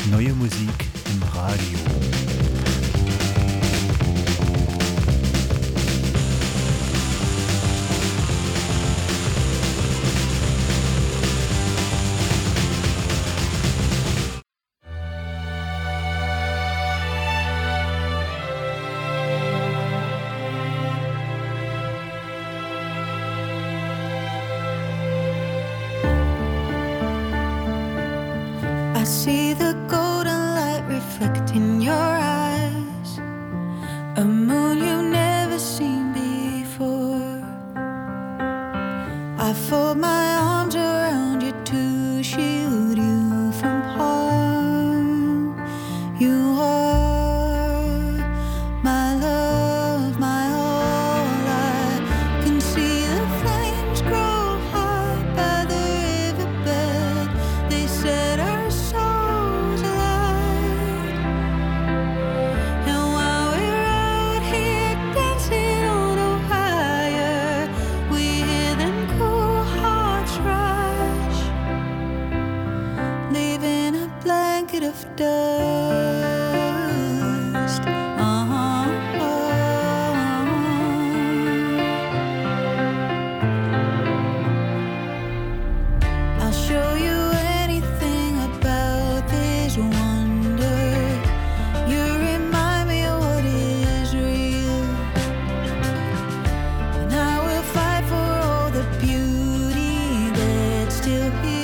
Neue Musik im Radio. See the golden light reflecting your eyes, a moon you've never seen before. I fold my arms around you to shield you from harm. You are my love, my all. I can see the flames grow high by the riverbed. They set our of dust. I'll show you anything about this wonder. You remind me of what is real, and I will fight for all the beauty that's still here.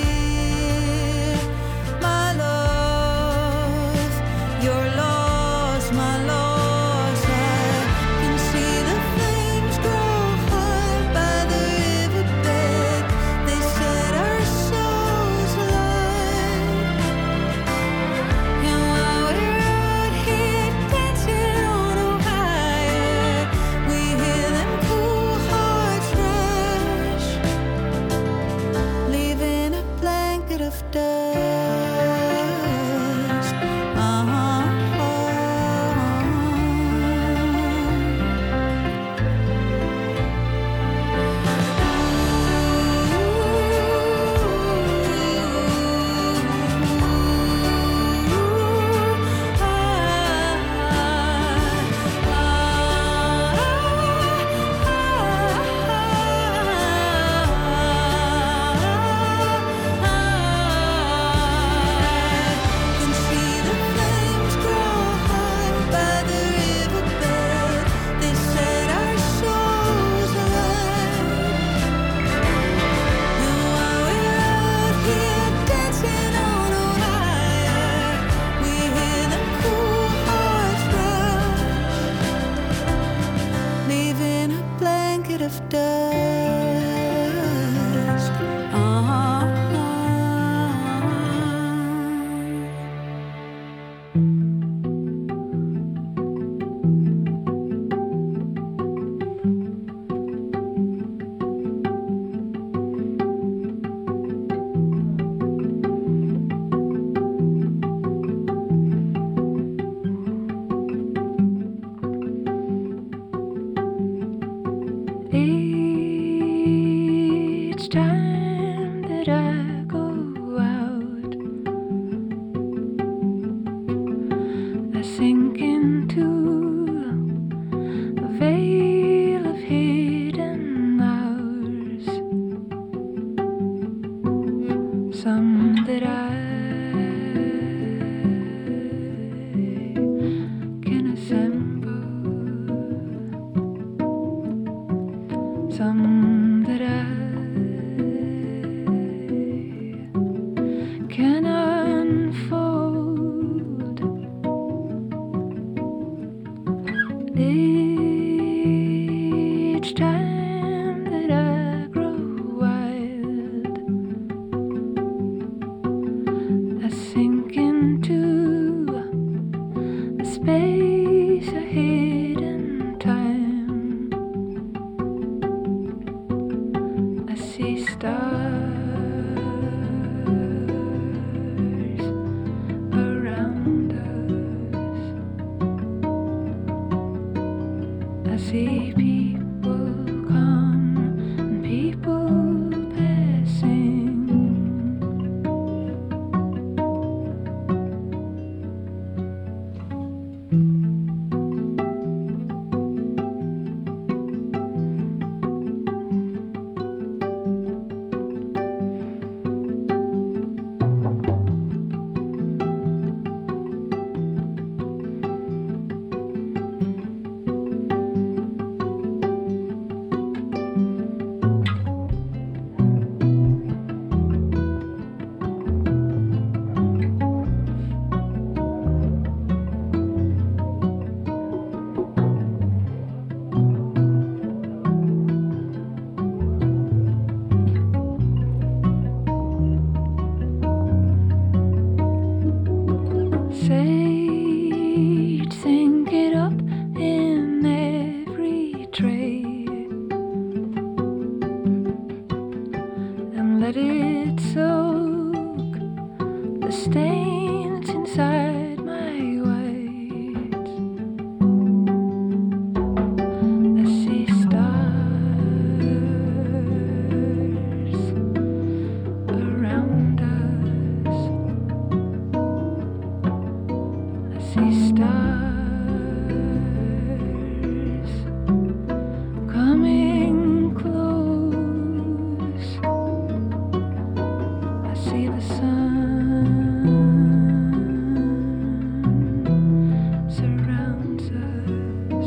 let it soak the stains inside my whites. I see stars around us. I see stars coming close. I see the sun surrounds us.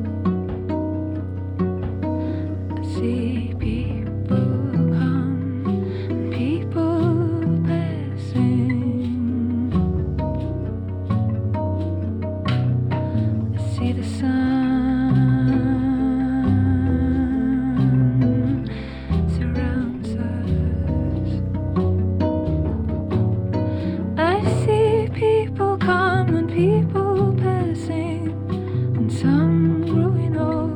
I see people come, people passing. I see the sun surrounds us. I see people come and people passing, and some growing old.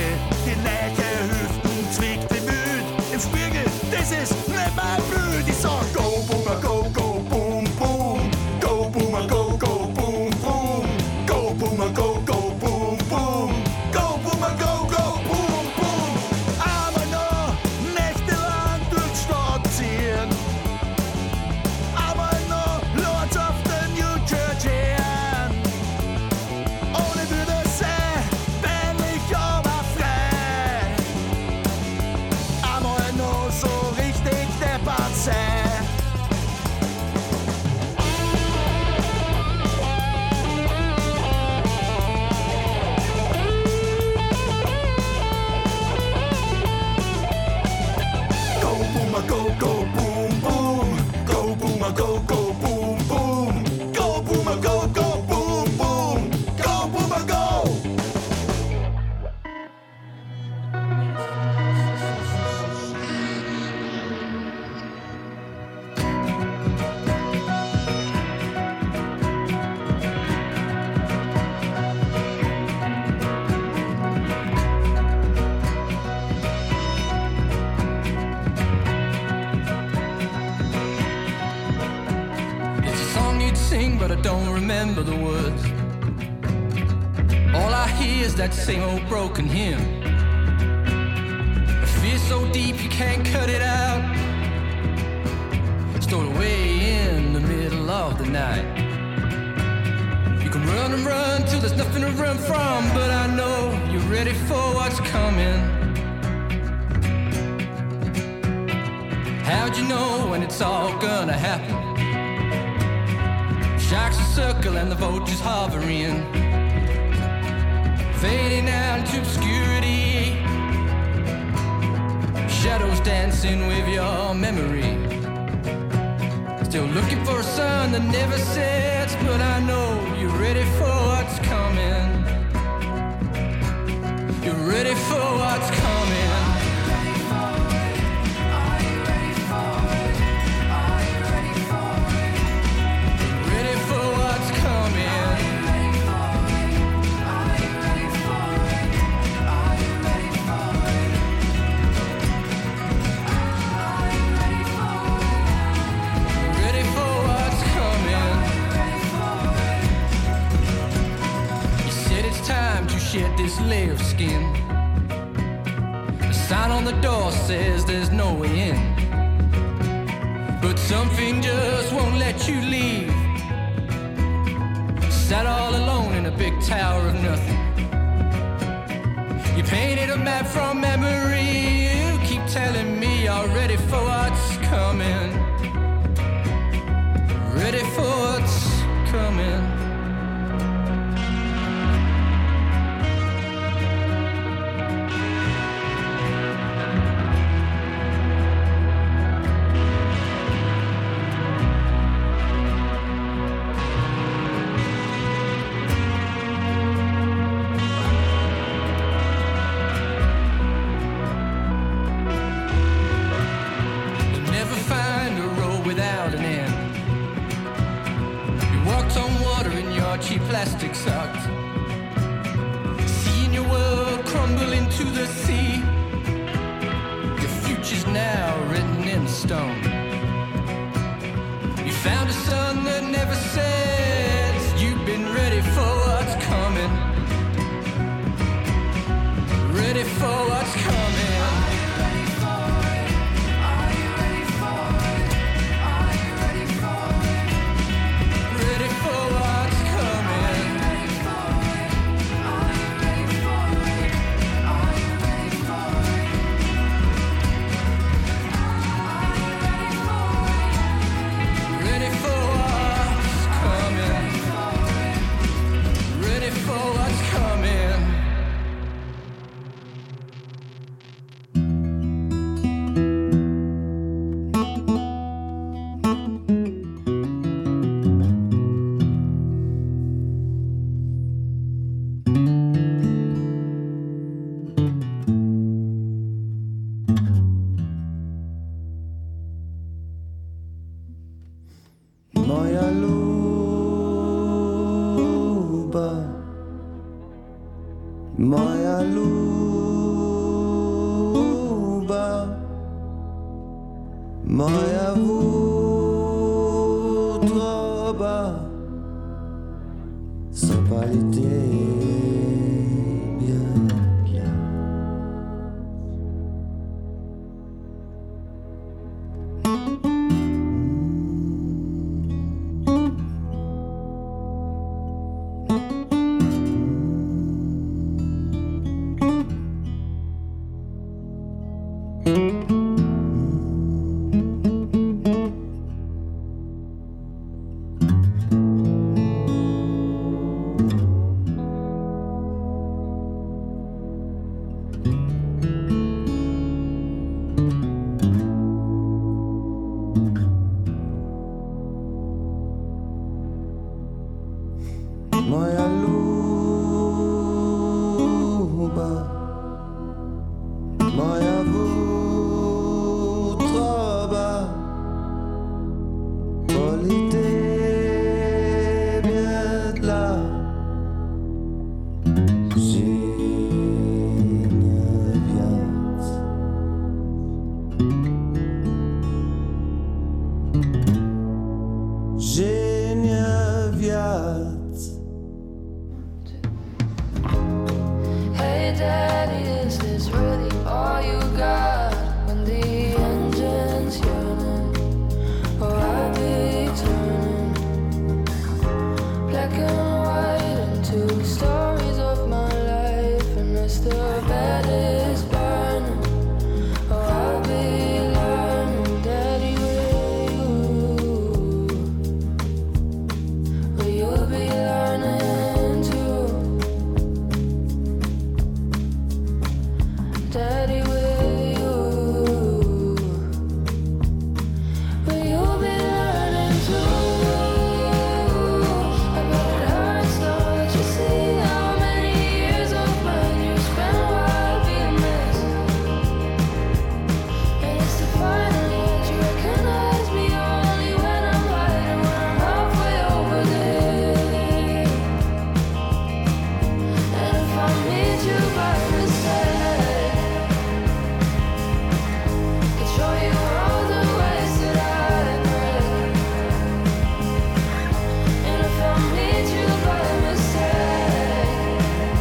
die Nähe Hüften zwickt die Müd. Im Spiegel, das ist nicht mein Blüt. Ich sag go, boomer, go, go, boom, boom. Go, boomer, go, go, boom, boom. Go, boomer, go, go, boom, boom. Go, boomer, go, go, boom, boom. Aber noch nächtelang durch die Stadt ziehen. Aber noch Lords of the New Church hören. Ohne würde sein, männlich aber frei. Aber noch so richtig deppert sein. Go boomer, go, go, boom, boom. Go boomer, go, go, boom, boom. Go boomer, go, go, boom, boom. Go boomer, go. It's a song you'd sing, but I don't remember the words. All I hear is that same old broken hymn. A fear so deep you can't cut it out. Stored away in the middle of the night. You can run and run till there's nothing to run from, but I know you're ready for what's coming. How'd you know when it's all gonna happen? Sharks are circle and the vultures hovering, fading out into obscurity. Shadows dancing with your memory. Still looking for a sun that never sets, but I know you're ready for what's coming. You're ready for what's coming. Ready for what's coming. Ready for what's coming. You said it's time to shed this layer of skin. The sign on the door says there's no way in, but something just won't let you leave. Sat all alone in a big tower of nothing. You painted a map from memory. You keep telling me you're ready for what's coming. Ready for what's coming. You'll never find Moja wątroba zapali ciebie. Moja luba, moja wątroba boli ciebie dla ziemia wiatr. Ziemia wiatr. Hey daddy, is this really all you got? When the engine's yearning, or I be turning black and white into stories of my life. And as the bed is burning, or I'll be learning, daddy, will you be learning too? Daddy, will you be learning too? I bet it hurts though that you see how many years of mine you spent while being missed. And it's defining yet you recognize me only when I'm hiding, when I'm halfway over there. And if I meet you by mistake, could show you all the ways that I break. And if I meet you by mistake,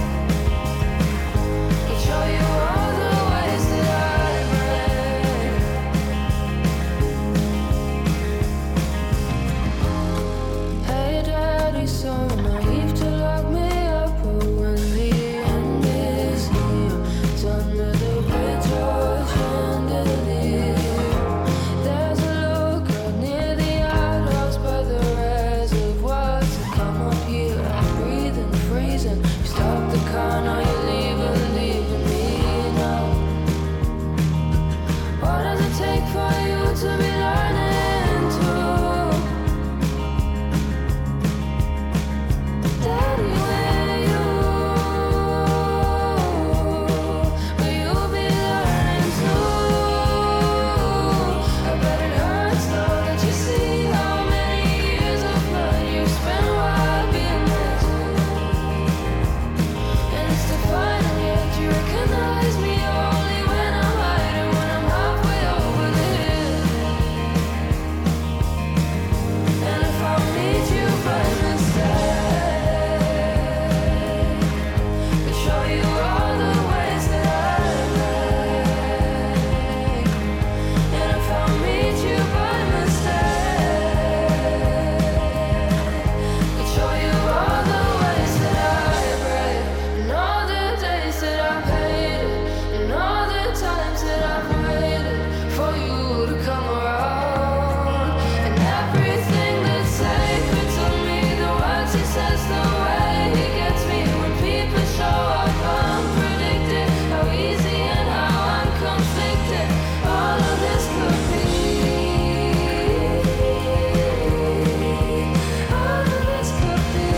could show you all the ways that I break. Hey daddy, so naive to lock me up, but when the end is near, it's under the bridge or chandelier. There's a look out near the outhouse by the reservoir to come up here. I'm breathing, freezing. You stop the car, now you're leaving me now. What does it take for you to be learning too? Daddy, will you be learning too? I bet it hurts though that you see how many years of mine you spent while being missed. And it's defining yet you recognize me only when I'm hiding, when I'm halfway over there. And if I meet you by mistake, could show you all the ways that I make. And if I meet you by mistake, could show you all the ways that I break. And all the days that I've hated, and all the times that I've waited for you to come around. And everything that's sacred to me, the words he says, the way he gets me when people show up unpredicted, how easy and how I'm conflicted. All of this could be, all of this could be.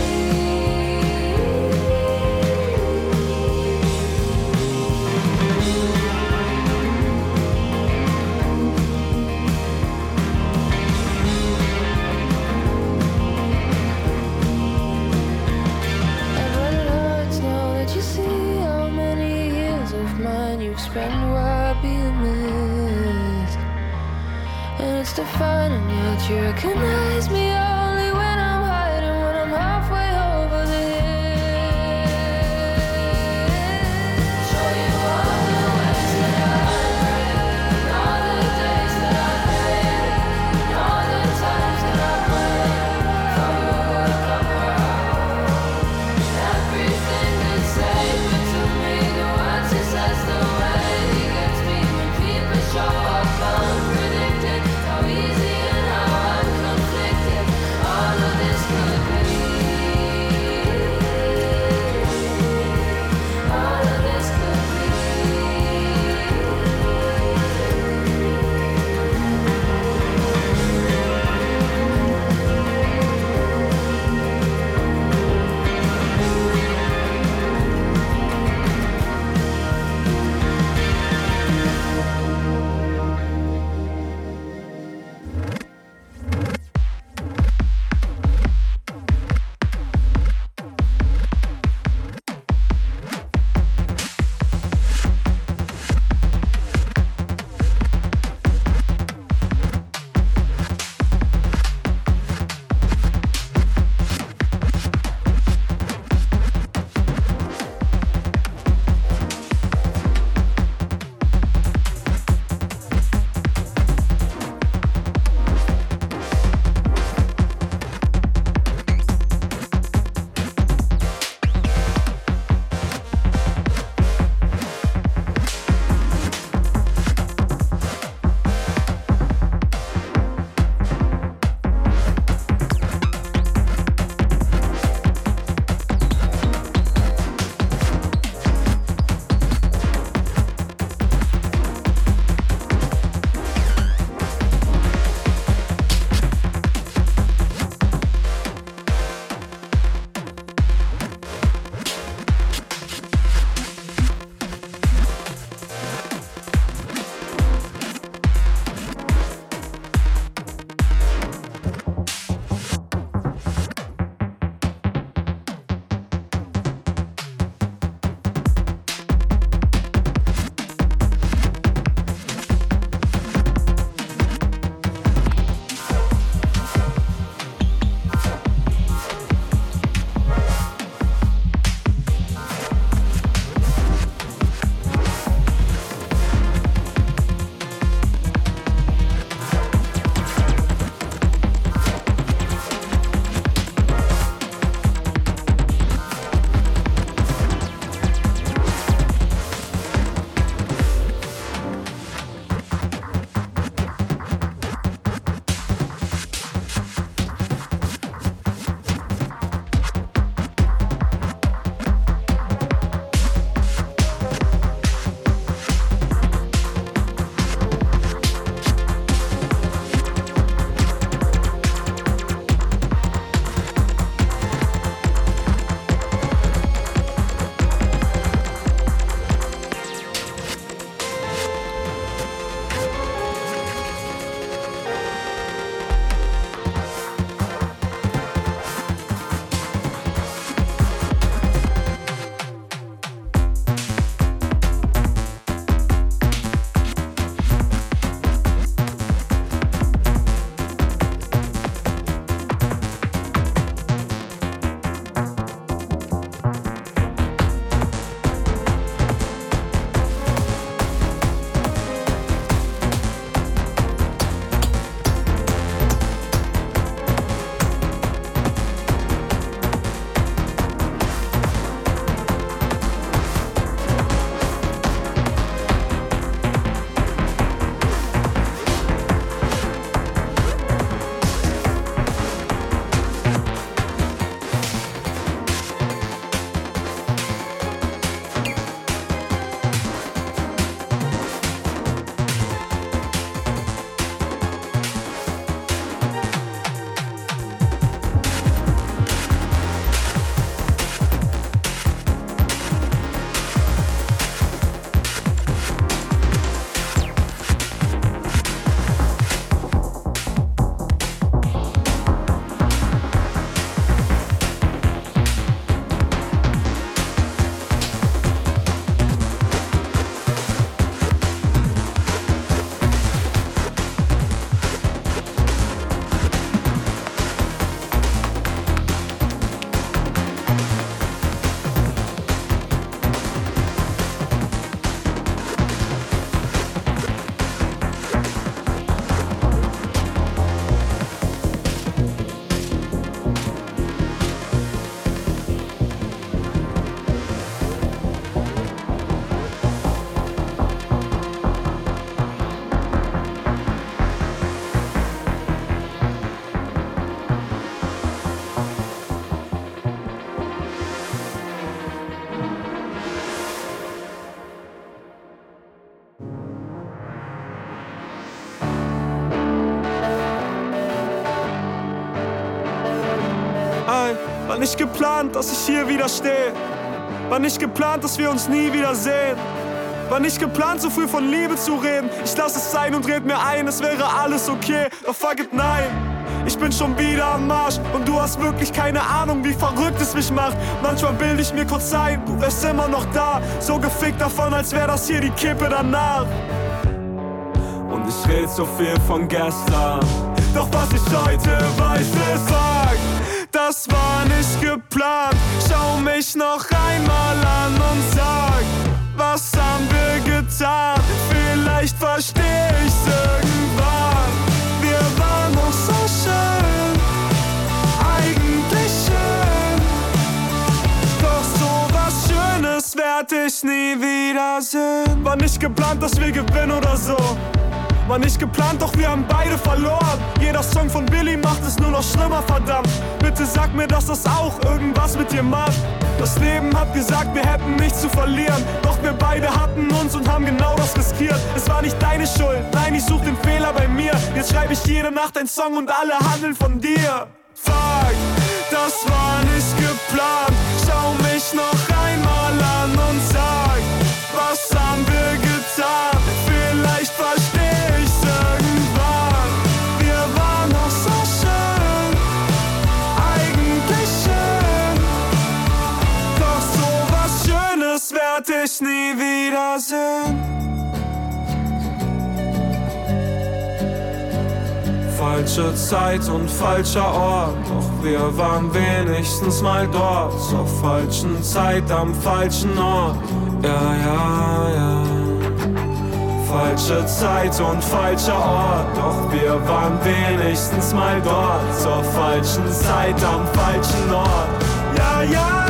I bet it hurts now that you see how many years of mine you've spent while being missed. And minutes to find, and yet you recognize me only when I'm hiding, when I'm halfway over the hill. Show you all the ways that I break, and all the days that I hate, and all the times that I wait for you to come around. Everything that's sacred to me, the words he says, the way he gets me when people show up unpredicted, how easy and how I'm conflicted. nicht geplant, dass ich hier wieder stehe. War nicht geplant, dass wir uns nie wiedersehen. War nicht geplant, so früh von Liebe zu reden. Ich lass es sein und red mir ein, es wäre alles okay. Doch fuck it, nein, ich bin schon wieder am Arsch. Und du hast wirklich keine Ahnung, wie verrückt es mich macht. Manchmal bild ich mir kurz ein, du wärst immer noch da. So gefickt davon, als wär das hier die Kippe danach. Und ich red so viel von gestern. Doch was ich heute weiß, ist fuck, das war nicht geplant. Schau mich noch einmal an und sag, was haben wir getan? Vielleicht versteh ich's irgendwann. Wir waren noch so schön, eigentlich schön. Doch so was Schönes werd ich nie wiedersehen. War nicht geplant, dass wir gewinnen oder so. War nicht geplant, doch wir haben beide verloren. Jeder Song von Billy macht es nur noch schlimmer, verdammt. Bitte sag mir, dass das auch irgendwas mit dir macht. Das Leben hat gesagt, wir hätten nichts zu verlieren. Doch wir beide hatten uns und haben genau das riskiert. Es war nicht deine Schuld, nein, ich such den Fehler bei mir. Jetzt schreibe ich jede Nacht einen Song und alle handeln von dir. Fuck, das war nicht geplant. Schau mich noch einmal an und sag, was haben wir getan? Vielleicht versteh ich's irgendwann. Wir waren noch so schön, eigentlich schön. Doch so was Schönes werd ich nie wiedersehen. Falsche Zeit und falscher Ort, doch wir waren wenigstens mal dort. Zur falschen Zeit am falschen Ort, ja, ja, ja. Falsche Zeit und falscher Ort, doch wir waren wenigstens mal dort. Zur falschen Zeit am falschen Ort, ja, ja.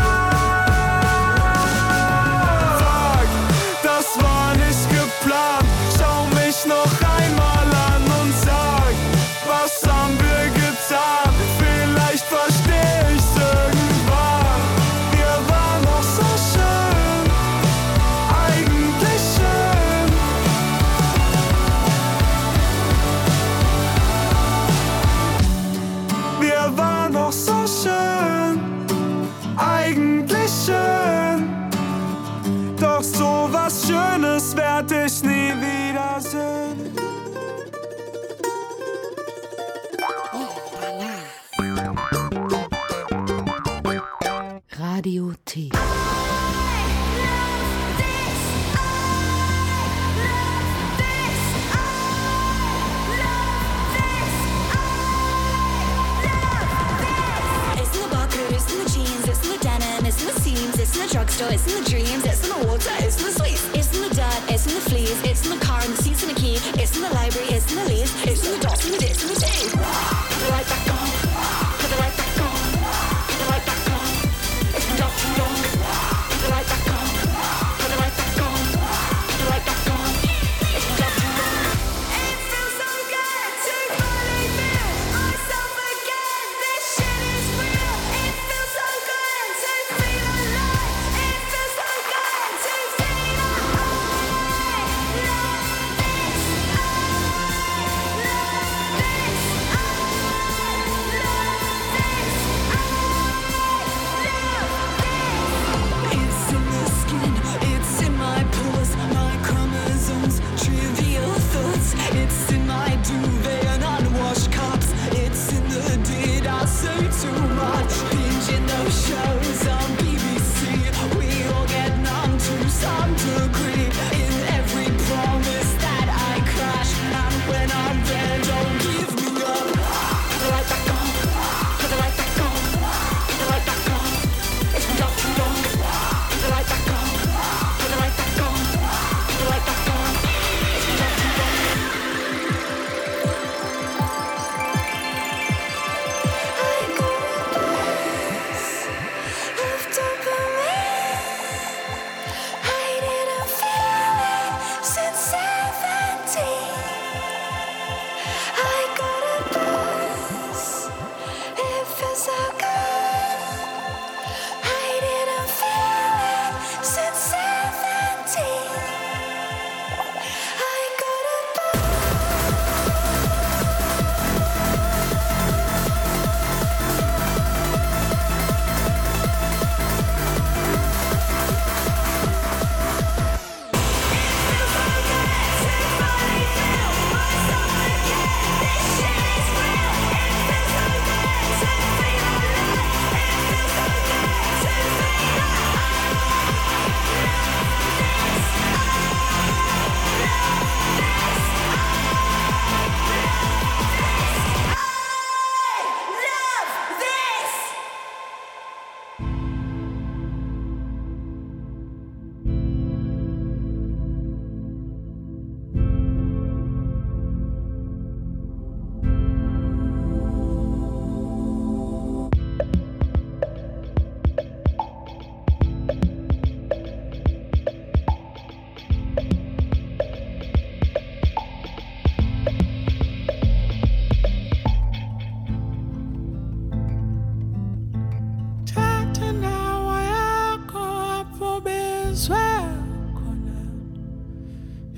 Fuck, das war nicht geplant. Schau mich noch einmal an und sag, was haben wir getan? Vielleicht versteh ich's irgendwann. Wir waren noch so schön, eigentlich schön. Wir waren noch so schön, eigentlich schön. Doch so was Schönes werd ich nie wiedersehen. Radio T. It's in the barcode, it's in the jeans, it's in the denim, it's in the seams, it's in the drugstore, it's in the dreams, it's in the water, it's in the sweets, it's in the dirt, it's in the fleas, it's in the car and the seats and the key, it's in the library, it's in the leaves, it's in the dots and the dits and the tea. Put the light back on, put the light back on, put the light back on. It's been dark too long. Put the light back on, put the light back on, put the light back on. It's been dark too long. It feels so good to finally feel myself again. This shit is real. It feels so good to feel alive. It feels so good to feel alive. Love this.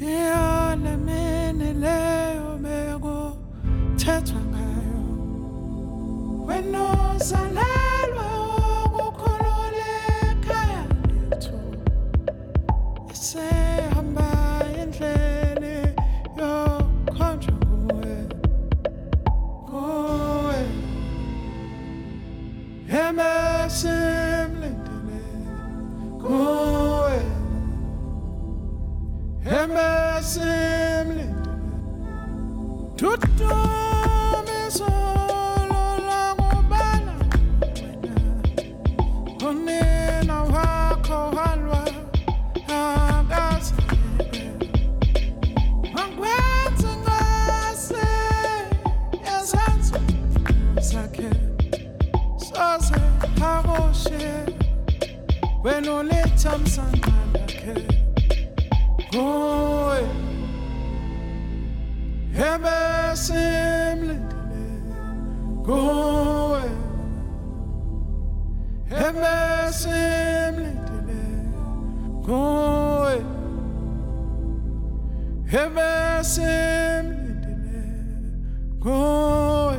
Iyole mini leyo beko thethwa ngayo. Wena uzalelwe ukukhulula ekhaya lethu. Isehamba endleleni yokhonjwa nguwe. Nguwe. Emesimlindele. Nguwe. Emesimlindele. Tutumisolo langubala wena. Unina wakho halwa akazibeke. Angwenzi ngase ezansi zakhe. Soze akoshe wena uletha msana lakhe. Nguwe emesimlindele. Nguwe emesimlindele. Nguwe emesimlindele. Nguwe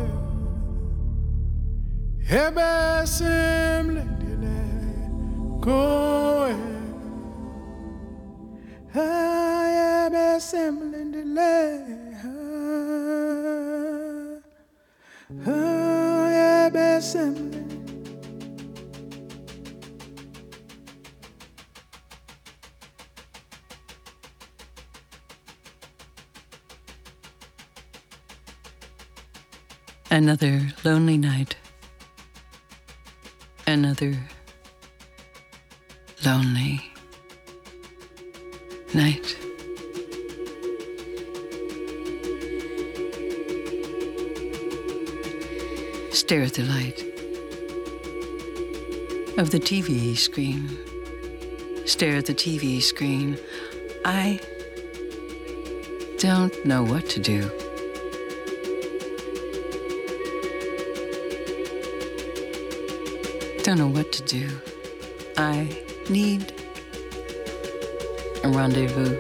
emesimlindele. Nguwe emesimlindele. Emesimlindele. Another lonely night. Another lonely night. Stare at the light of the TV screen. Stare at the TV screen. I don't know what to do. Don't know what to do. I need a rendezvous.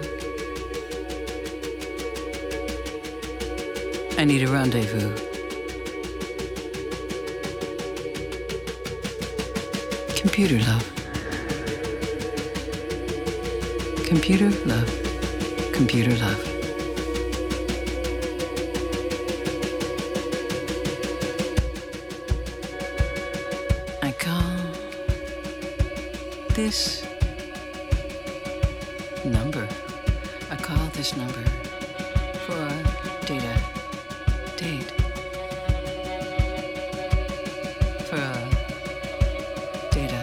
I need a rendezvous. Computer love. Computer love. Computer love. I call this number. I call this number for a date. For a date.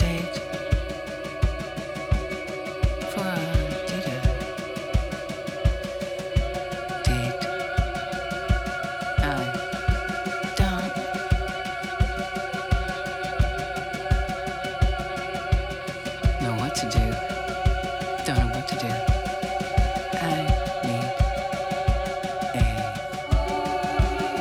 For a date. I don't know what to do. Don't know what to do. I need a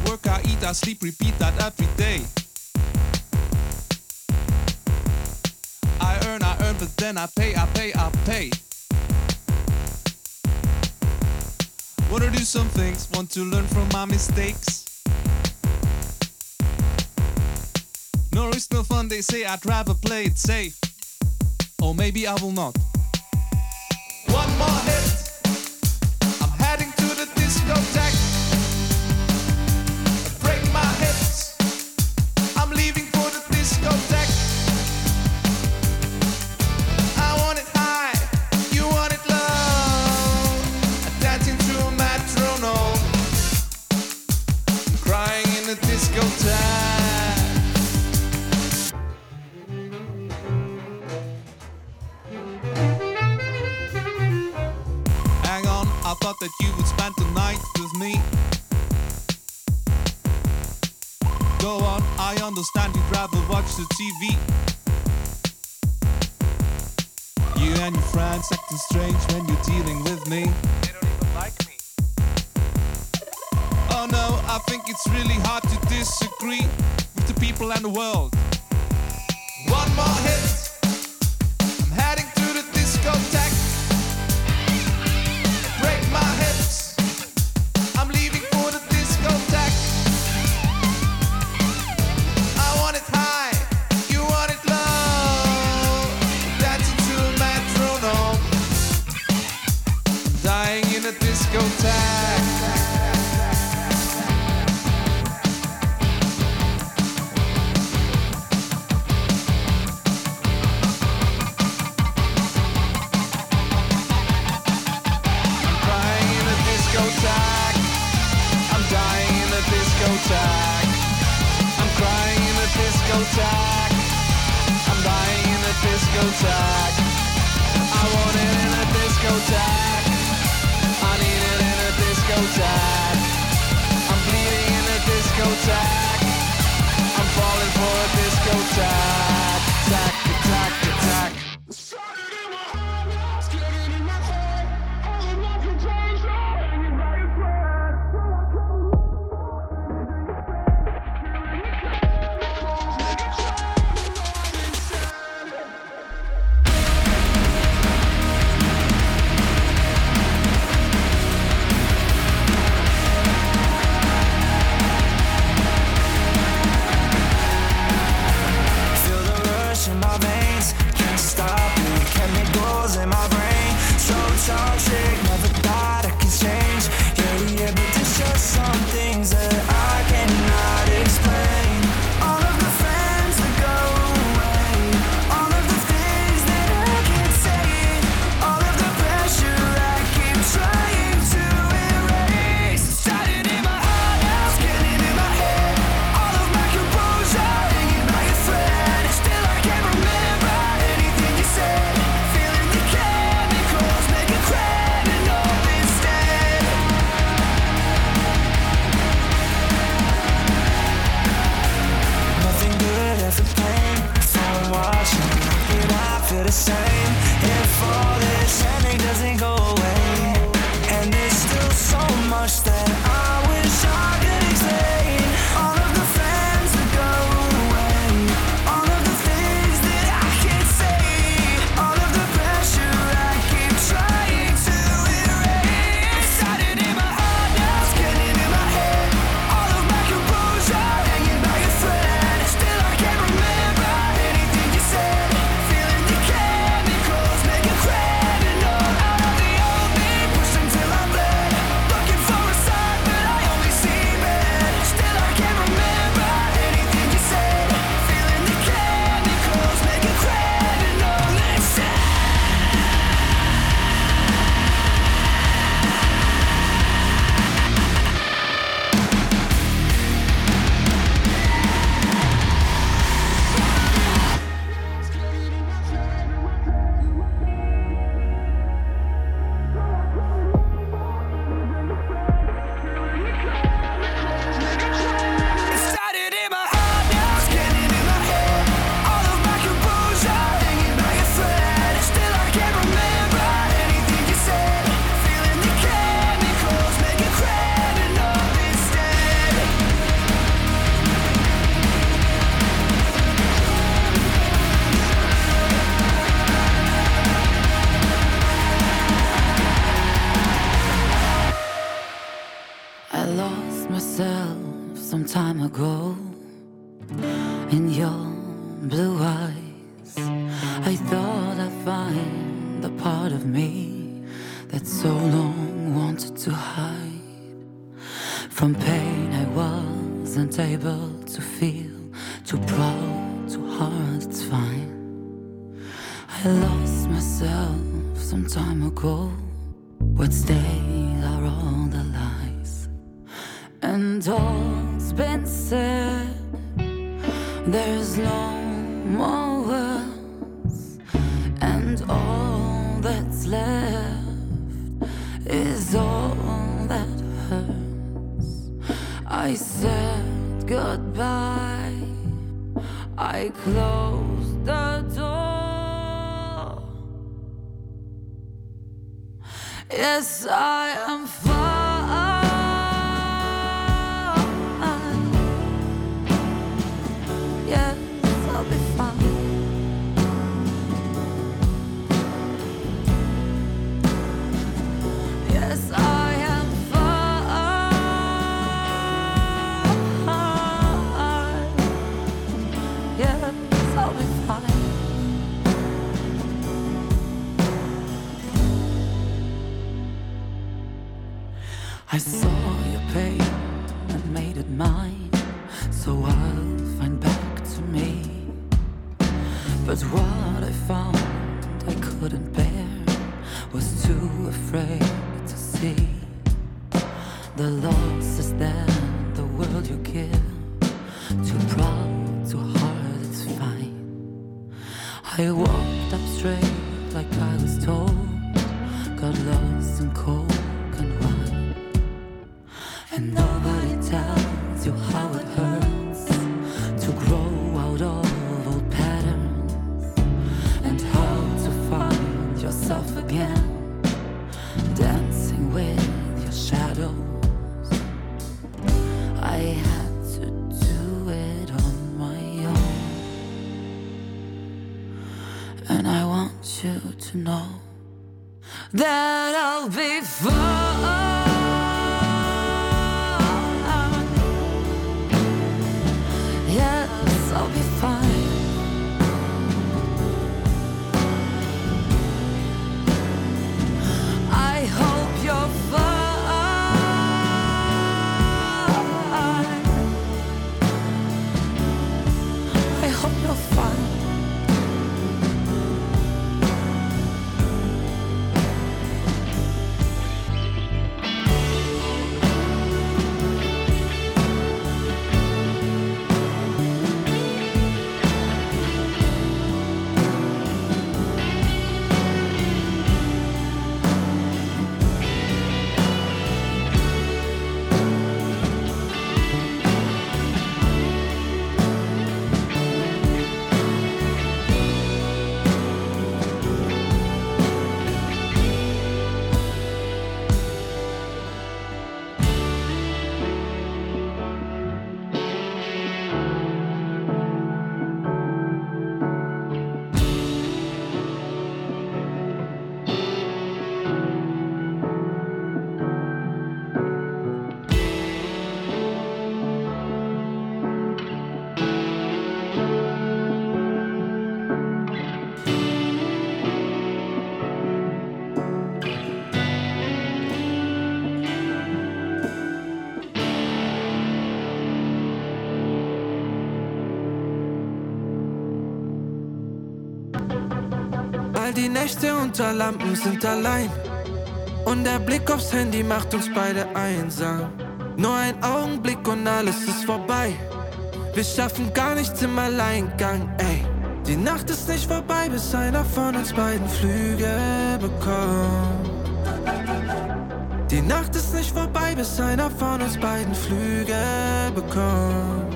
work, I eat, I sleep, repeat that every day. I earn, but then I pay. Wanna do some things, want to learn from my mistakes. No risk, no fun, they say I'd rather play it safe. Or maybe I will not. One more hit, I'm heading to the discotheque. Break my hips, I'm leaving for the discotheque. I want it high, you want it low. Dancing to a metronome, crying in the discotheque. Hang on, I thought that you would spend the night with me. Go on, I understand you'd rather watch the TV. You and your friends acting strange when you're dealing with me. They don't even like me. Oh no, I think it's really hard to disagree with the people and the world. One more hit, I'm heading to the discotheque. Break my hips, I'm leaving for the discotheque. I want it high, you want it low. Dancing to a metronome, dying in a discotheque. I'm dying in a discotheque. I'm crying in a discotheque. I'm dying in a discotheque. I want it in a discotheque. I need it in a discotheque. I'm bleeding in a discotheque. I'm falling for a discotheque. Tack, tack, tack. myself some time ago in your blue eyes. I thought I'd find the part of me that so long wanted to hide. From pain I wasn't able to feel, too proud, too hard, it's fine. I lost myself some time ago. What stayed are all the lies, and all's been said. There's no more words, and all that's left is all that hurts. I said goodbye, I closed the door. Yes, I am fine. Yes, I'll be fine. Yes, I am fine. Yes, I'll be fine. I saw your pain and made it mine, so I'll find back to me. But what I found I couldn't bear, was too afraid to see. The loss is then the world you give, too proud, too hard, it's fine. I walked up straight like I was told, got lost in cold and wine. And nobody tells you how it hurts to grow out of old patterns, and how to find yourself again, dancing with your shadows. I had to do it on my own, and I want you to know that I'll be fine. Yes, I'll be fine. I hope you're fine. I hope you're fine. All die Nächte unter Lampen sind allein, und der Blick aufs Handy macht uns beide einsam. Nur ein Augenblick und alles ist vorbei. Wir schaffen gar nichts im Alleingang, ey. Die Nacht ist nicht vorbei, bis einer von uns beiden Flüge bekommt. Die Nacht ist nicht vorbei, bis einer von uns beiden Flüge bekommt.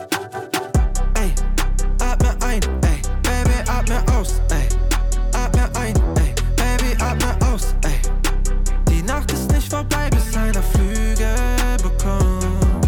Ey, atme ein, ey, Baby, atme aus, ey. Atme ein, ey, Baby, atme aus, ey. Die Nacht ist nicht vorbei, bis einer Flüge bekommt.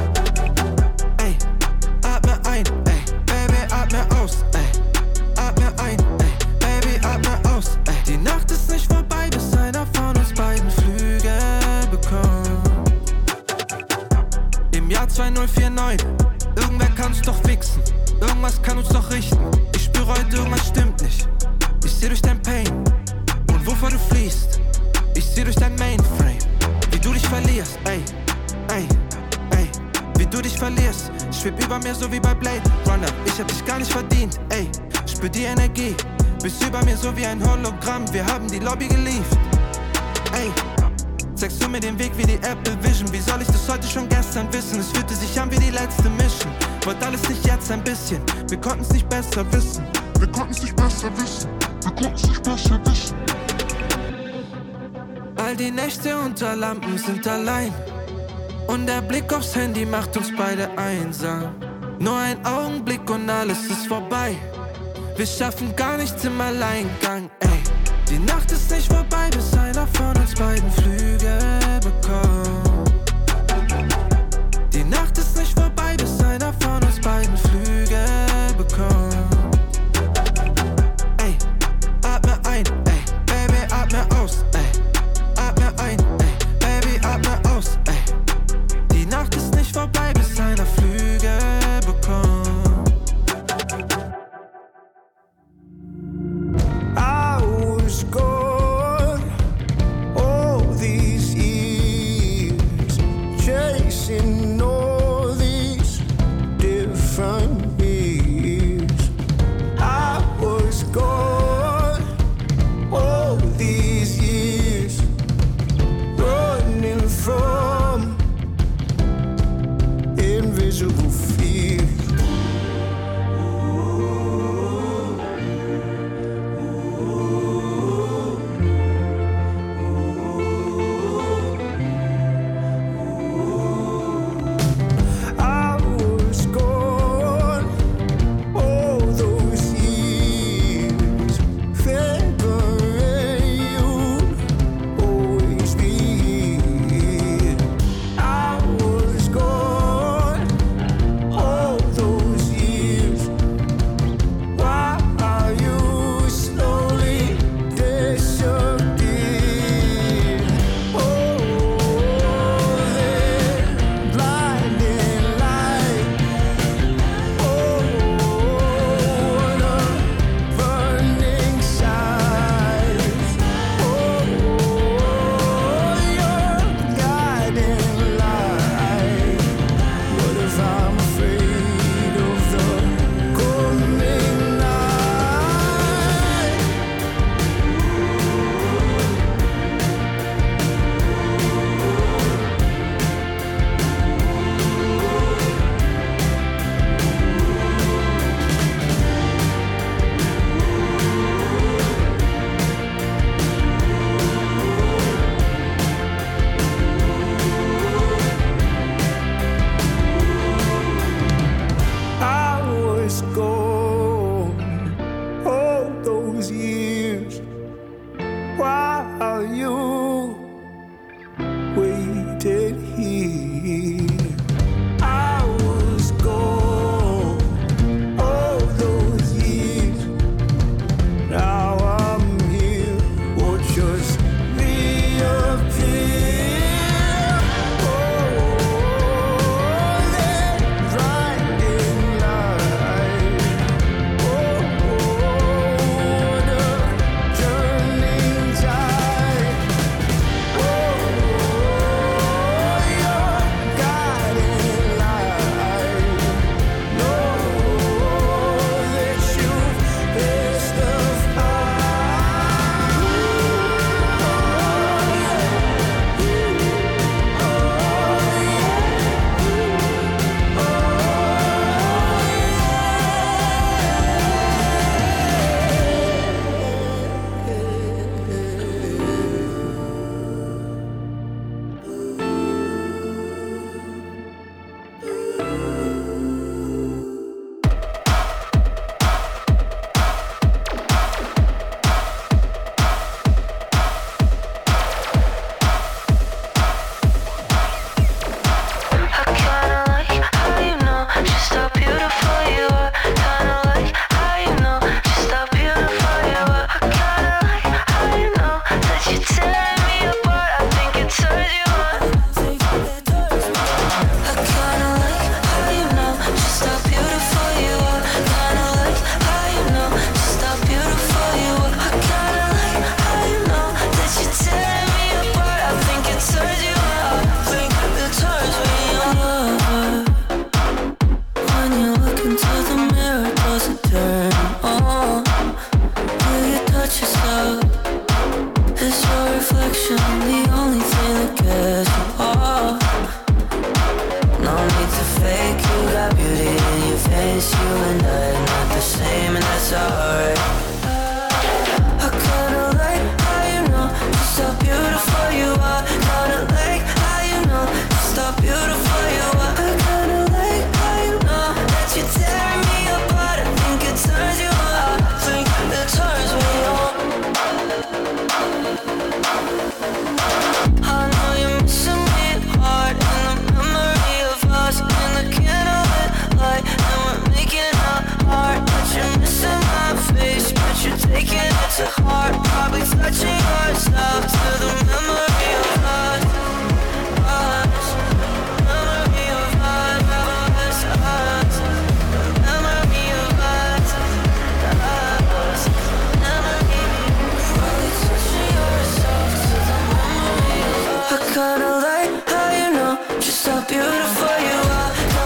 Ey, atme ein, ey, Baby, atme aus, ey. Atme ein, ey, Baby, atme aus, ey. Die Nacht ist nicht vorbei, bis einer von uns beiden Flüge bekommt. Im Jahr 2049, irgendwer kann uns doch fixen. Irgendwas kann uns doch richten. Ich spüre heute, irgendwas stimmt nicht. Ich seh durch dein Pain und wovor du fliehst. Ich seh durch dein Mainframe, wie du dich verlierst. Ey, ey, ey, wie du dich verlierst. Schweb über mir so wie bei Blade Runner. Ich hab dich gar nicht verdient, ey. Spür die Energie, bist über mir so wie ein Hologramm. Wir haben die Lobby geliefert, ey. Zeigst du mir den Weg wie die Apple Vision? Wie soll ich das heute schon gestern wissen? Es fühlte sich an wie die letzte Mission. Wollt alles nicht jetzt ein bisschen, wir konnten's nicht besser wissen. Wir konnten's nicht besser wissen, wir konnten's nicht besser wissen. All die Nächte unter Lampen sind allein. Und der Blick aufs Handy macht uns beide einsam. Nur ein Augenblick und alles ist vorbei. Wir schaffen gar nichts im Alleingang, ey. Die Nacht ist nicht vorbei, bis einer von uns beiden Flügel bekommt. Die Nacht ist nicht vorbei, bis einer von uns beiden Flügel bekommt. Ey, atme ein, ey, Baby, atme aus, ey. Atme ein, ey, Baby, atme aus, ey. Die Nacht ist nicht vorbei, bis einer Flügel bekommt. I was gone all these years, chasing all these different years. I was gone all these years, running from invisible fear.